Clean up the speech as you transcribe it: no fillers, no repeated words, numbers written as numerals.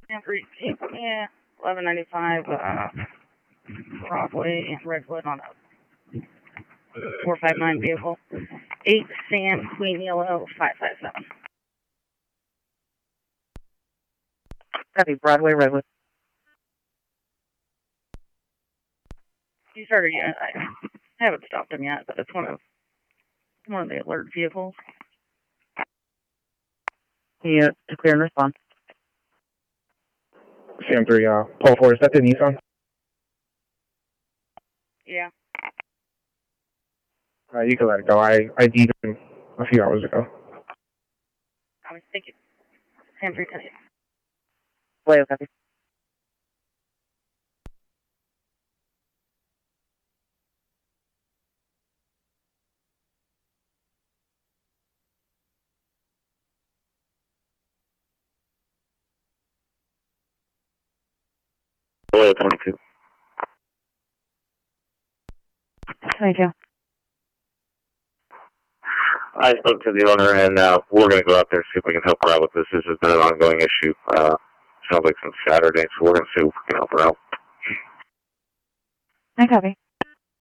Yeah, 1195 Broadway and Redwood on a 459 vehicle. 8 Sam Queen Yellow 557. Copy, Broadway, Redwood. He started yet. I haven't stopped him yet, but it's one of the alert vehicles. Yeah, to clear and respond. Sam 3, Paul 4, is that the Nissan? Yeah. You can let it go. I ID'd him a few hours ago. I was thinking. Sam 3 10. Wait, copy. Oil 22. 22. I spoke to the owner, and we're going to go out there and see if we can help her out with this. This has been an ongoing issue. Sounds like since Saturday, so we're going to see if we can help her out. I copy.